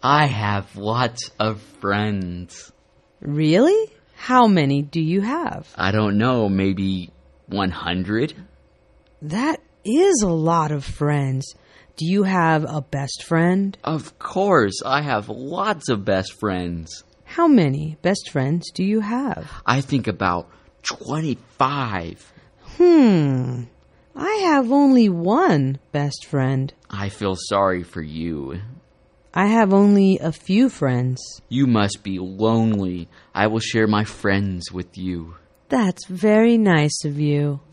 I have lots of friends. Really? How many do you have? I don't know, maybe 100? That is a lot of friends. Do you have a best friend? Of course, I have lots of best friends. How many best friends do you have? I think about 25. I have only one best friend. I feel sorry for you. I have only a few friends. You must be lonely. I will share my friends with you. That's very nice of you.